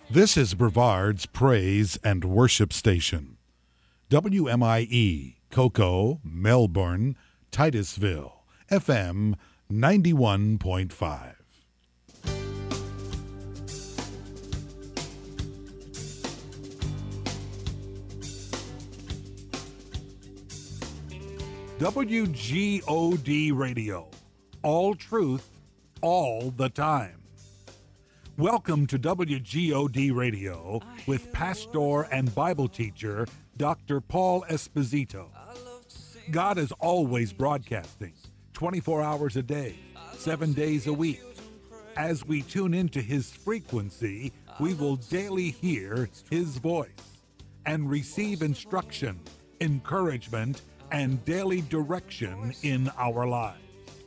This is Brevard's Praise and Worship Station. WMIE, Cocoa, Melbourne, Titusville, FM 91.5. WGOD Radio. All truth, all the time. Welcome to WGOD Radio with pastor and Bible teacher Dr. Paul Esposito. God is always broadcasting 24 hours a day, 7 days a week. As we tune into his frequency, we will daily hear his voice and receive instruction, encouragement, and daily direction in our lives.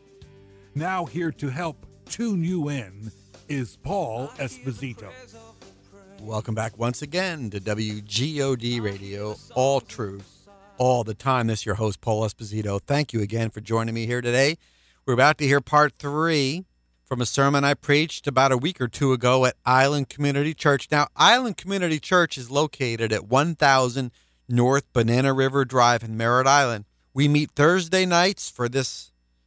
Now here to help tune you in is Paul Esposito. Welcome back once again to WGOD Radio, all truth, all the time. This is your host, Paul Esposito. Thank you again for joining me here today. We're about to hear part 3 from a sermon I preached about a week or two ago at Island Community Church. Now, Island Community Church is located at 1000 North Banana River Drive in Merritt Island. We meet Thursday nights for this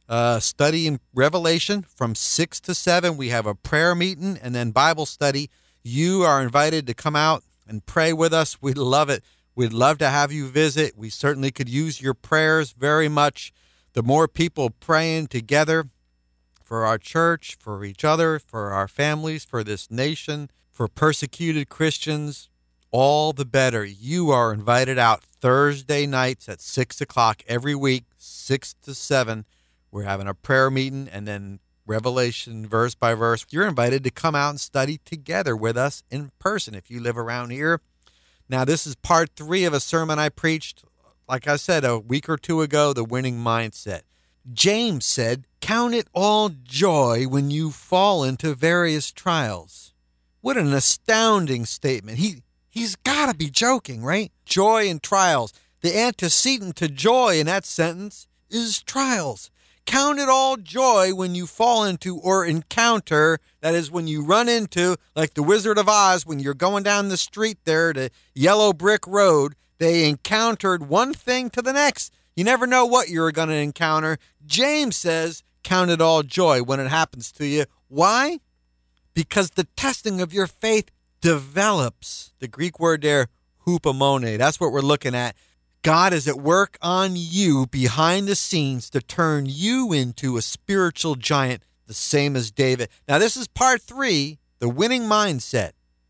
study in Revelation from 6 to 7. We have a prayer meeting and then Bible study. You are invited to come out and pray with us. We'd love it. We'd love to have you visit. We certainly could use your prayers very much. The more people praying together for our church, for each other, for our families, for this nation, for persecuted Christians, all the better. You are invited out Thursday nights at 6 o'clock every week, 6 to 7. We're having a prayer meeting and then Revelation verse by verse. You're invited to come out and study together with us in person if you live around here. Now, this is part 3 of a sermon I preached, like I said, a week or two ago, The Winning Mindset. James said, "Count it all joy when you fall into various trials." What an astounding statement. He's got to be joking, right? Joy and trials. The antecedent to joy in that sentence is trials. Count it all joy when you fall into or encounter, that is when you run into, like the Wizard of Oz, when you're going down the street there to Yellow Brick Road, they encountered one thing to the next. You never know what you're going to encounter. James says, count it all joy when it happens to you. Why? Because the testing of your faith develops. The Greek word there, hupomone, that's what we're looking at. God is at work on you behind the scenes to turn you into a spiritual giant, the same as David. Now, this is part 3, the winning mindset.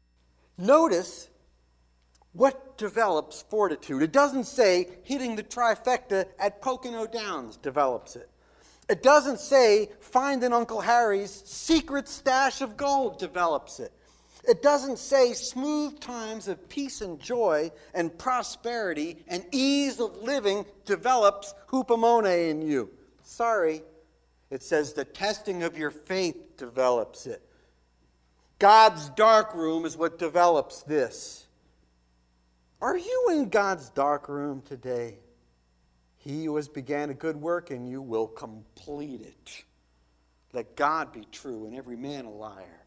Notice what develops fortitude. It doesn't say hitting the trifecta at Pocono Downs develops it. It doesn't say finding Uncle Harry's secret stash of gold develops it. It doesn't say smooth times of peace and joy and prosperity and ease of living develops hupomone in you. Sorry. It says the testing of your faith develops it. God's dark room is what develops this. Are you in God's dark room today? He who has began a good work in you will complete it. Let God be true and every man a liar.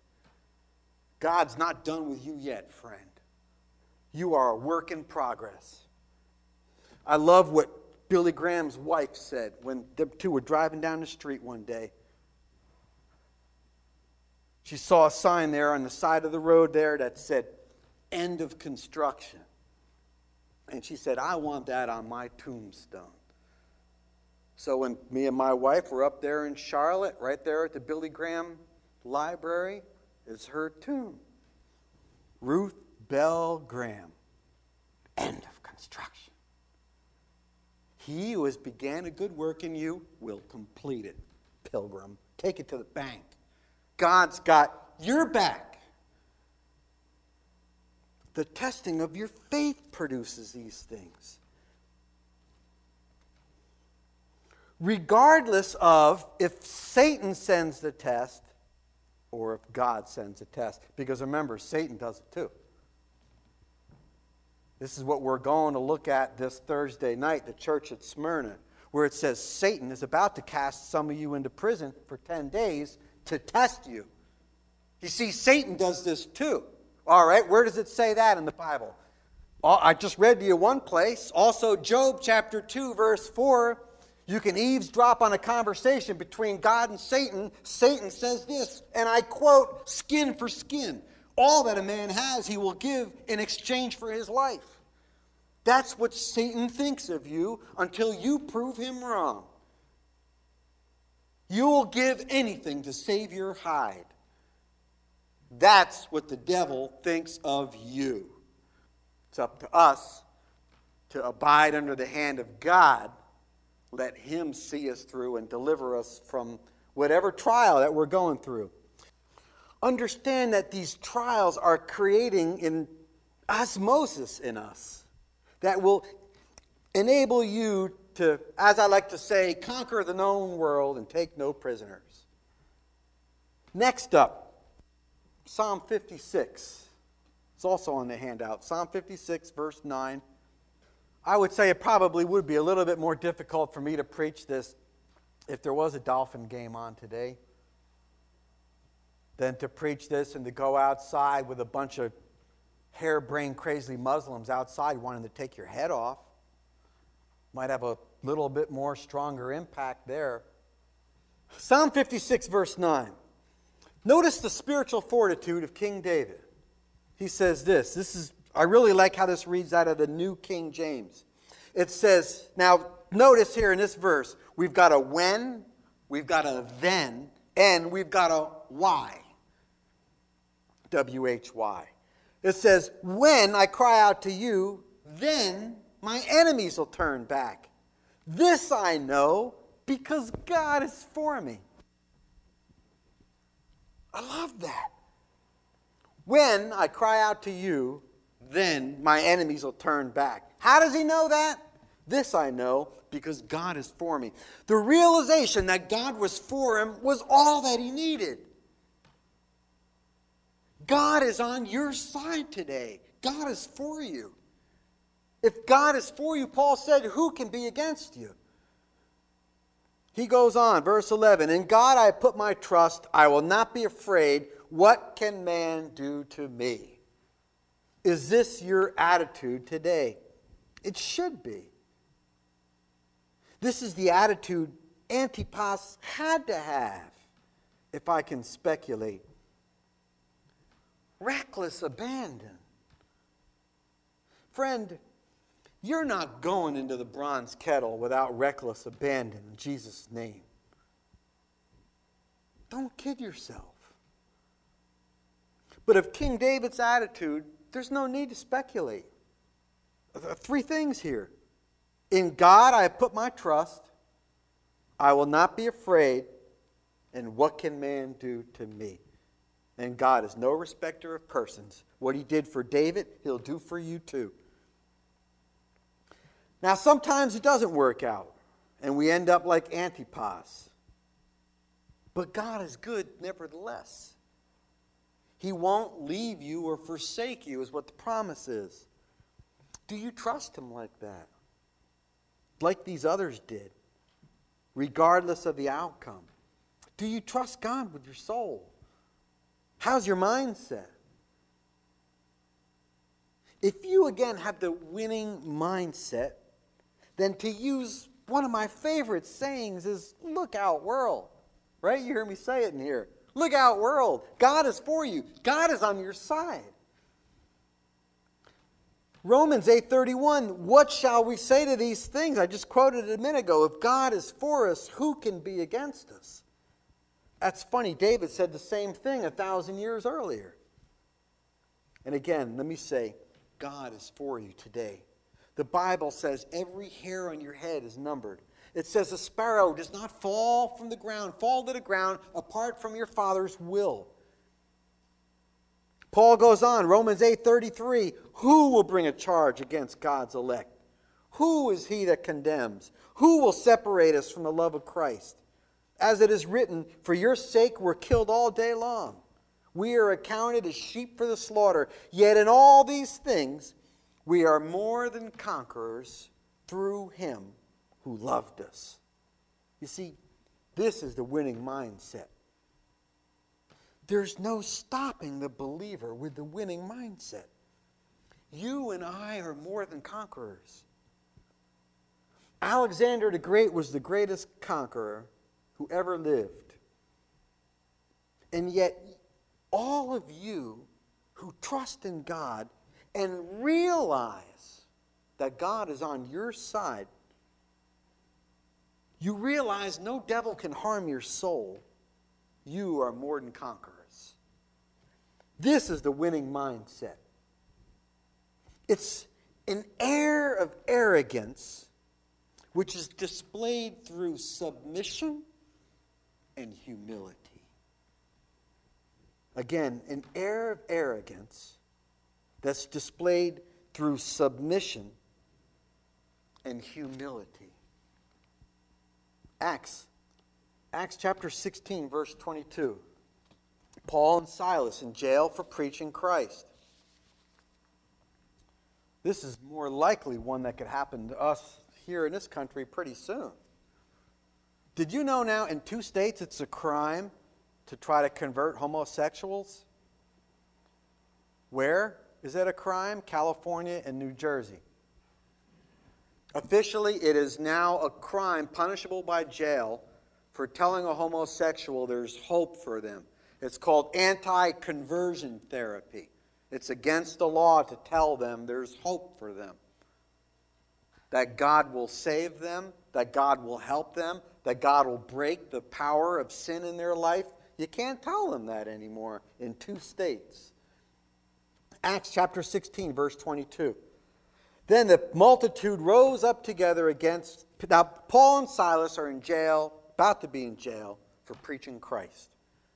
God's not done with you yet, friend. You are a work in progress. I love what Billy Graham's wife said when the two were driving down the street one day. She saw a sign there on the side of the road there that said, "End of construction." And she said, "I want that on my tombstone." So when me and my wife were up there in Charlotte, right there at the Billy Graham Library, is her tomb. Ruth Bell Graham. End of construction. He who has began a good work in you will complete it, pilgrim. Take it to the bank. God's got your back. The testing of your faith produces these things. Regardless of if Satan sends the test, or if God sends a test. Because remember, Satan does it too. This is what we're going to look at this Thursday night, the church at Smyrna, where it says Satan is about to cast some of you into prison for 10 days to test you. You see, Satan does this too. All right, where does it say that in the Bible? I just read to you one place. Also, Job chapter 2, verse 4. You can eavesdrop on a conversation between God and Satan. Satan says this, and I quote, skin for skin. All that a man has, he will give in exchange for his life. That's what Satan thinks of you until you prove him wrong. You will give anything to save your hide. That's what the devil thinks of you. It's up to us to abide under the hand of God. Let him see us through and deliver us from whatever trial that we're going through. Understand that these trials are creating an osmosis in us that will enable you to, as I like to say, conquer the known world and take no prisoners. Next up, Psalm 56. It's also on the handout. Psalm 56, verse 9. I would say it probably would be a little bit more difficult for me to preach this if there was a Dolphin game on today than to preach this and to go outside with a bunch of harebrained, crazy Muslims outside wanting to take your head off. Might have a little bit more stronger impact there. Psalm 56, verse 9. Notice the spiritual fortitude of King David. He says this. I really like how this reads out of the New King James. It says, now notice here in this verse, we've got a when, we've got a then, and we've got a why. W-H-Y. It says, when I cry out to you, then my enemies will turn back. This I know because God is for me. I love that. When I cry out to you, then my enemies will turn back. How does he know that? This I know because God is for me. The realization that God was for him was all that he needed. God is on your side today. God is for you. If God is for you, Paul said, who can be against you? He goes on, verse 11, in God I put my trust, I will not be afraid. What can man do to me? Is this your attitude today? It should be. This is the attitude Antipas had to have, if I can speculate. Reckless abandon. Friend, you're not going into the bronze kettle without reckless abandon in Jesus' name. Don't kid yourself. But of King David's attitude, there's no need to speculate. Three things here. In God I have put my trust. I will not be afraid. And what can man do to me? And God is no respecter of persons. What he did for David, he'll do for you too. Now, sometimes it doesn't work out, and we end up like Antipas. But God is good nevertheless. He won't leave you or forsake you, is what the promise is. Do you trust him like that? Like these others did, regardless of the outcome? Do you trust God with your soul? How's your mindset? If you again have the winning mindset, then to use one of my favorite sayings is, look out world. Right? You hear me say it in here. Look out world. God is for you. God is on your side. Romans 8:31, what shall we say to these things? I just quoted it a minute ago. If God is for us, who can be against us? That's funny. David said the same thing 1,000 years earlier. And again, let me say, God is for you today. The Bible says every hair on your head is numbered. It says a sparrow does not fall to the ground apart from your Father's will. Paul goes on, Romans 8:33, who will bring a charge against God's elect? Who is he that condemns? Who will separate us from the love of Christ? As it is written, for your sake we're killed all day long. We are accounted as sheep for the slaughter. Yet in all these things we are more than conquerors through him who loved us. You see, this is the winning mindset. There's no stopping the believer with the winning mindset. You and I are more than conquerors. Alexander the Great was the greatest conqueror who ever lived. And yet, all of you who trust in God and realize that God is on your side, you realize no devil can harm your soul. You are more than conquerors. This is the winning mindset. It's an air of arrogance which is displayed through submission and humility. Again, an air of arrogance that's displayed through submission and humility. Acts chapter 16, verse 22. Paul and Silas in jail for preaching Christ. This is more likely one that could happen to us here in this country pretty soon. Did you know now in 2 states it's a crime to try to convert homosexuals? Where is that a crime? California and New Jersey. Officially, it is now a crime punishable by jail for telling a homosexual there's hope for them. It's called anti-conversion therapy. It's against the law to tell them there's hope for them. That God will save them, that God will help them, that God will break the power of sin in their life. You can't tell them that anymore in 2 states. Acts chapter 16, verse 22. Then the multitude rose up together against... Now, Paul and Silas are in jail, about to be in jail, for preaching Christ.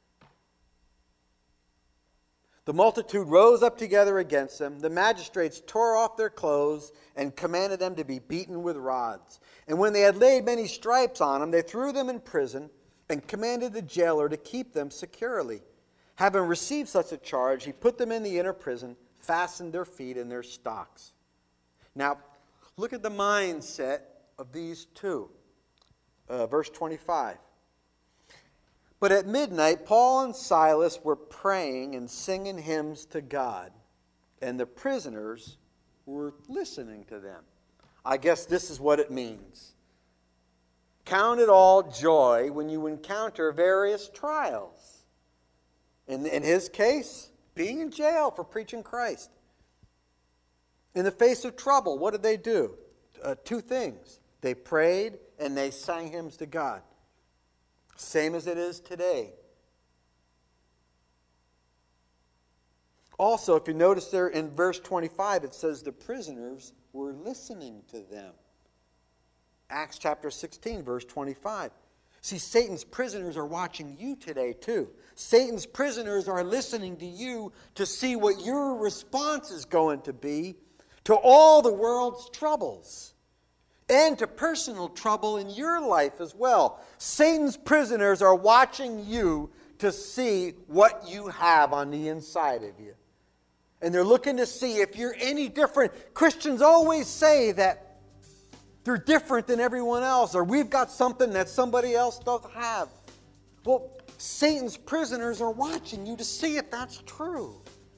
The multitude rose up together against them. The magistrates tore off their clothes and commanded them to be beaten with rods. And when they had laid many stripes on them, they threw them in prison and commanded the jailer to keep them securely. Having received such a charge, he put them in the inner prison, fastened their feet in their stocks. Now, look at the mindset of these two. Verse 25. But at midnight, Paul and Silas were praying and singing hymns to God, and the prisoners were listening to them. I guess this is what it means. Count it all joy when you encounter various trials. In his case, being in jail for preaching Christ. In the face of trouble, what did they do? 2 things. They prayed and they sang hymns to God. Same as it is today. Also, if you notice there in verse 25, it says the prisoners were listening to them. Acts chapter 16, verse 25. See, Satan's prisoners are watching you today too. Satan's prisoners are listening to you to see what your response is going to be to all the world's troubles and to personal trouble in your life as well. Satan's prisoners are watching you to see what you have on the inside of you. And they're looking to see if you're any different. Christians always say that they're different than everyone else, or we've got something that somebody else doesn't have. Well, Satan's prisoners are watching you to see if that's true.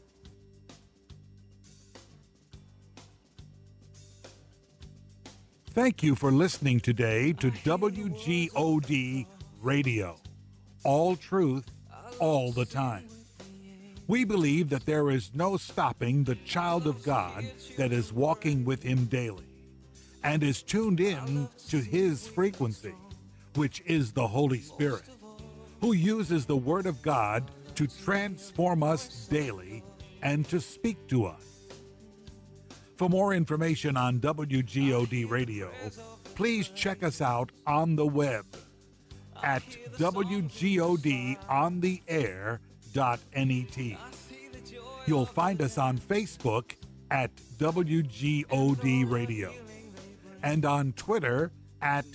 Thank you for listening today to WGOD Radio. All truth, all the time. We believe that there is no stopping the child of God that is walking with Him daily and is tuned in to His frequency, which is the Holy Spirit, who uses the Word of God to transform us daily and to speak to us. For more information on WGOD Radio, please check us out on the web at WGODontheair.net. You'll find us on Facebook at WGOD Radio and on Twitter at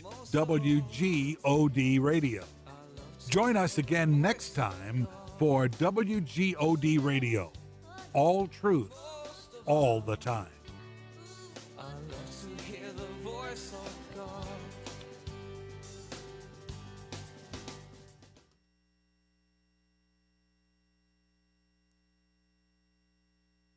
WGOD Radio. Join us again next time for WGOD Radio. All truth, all the time.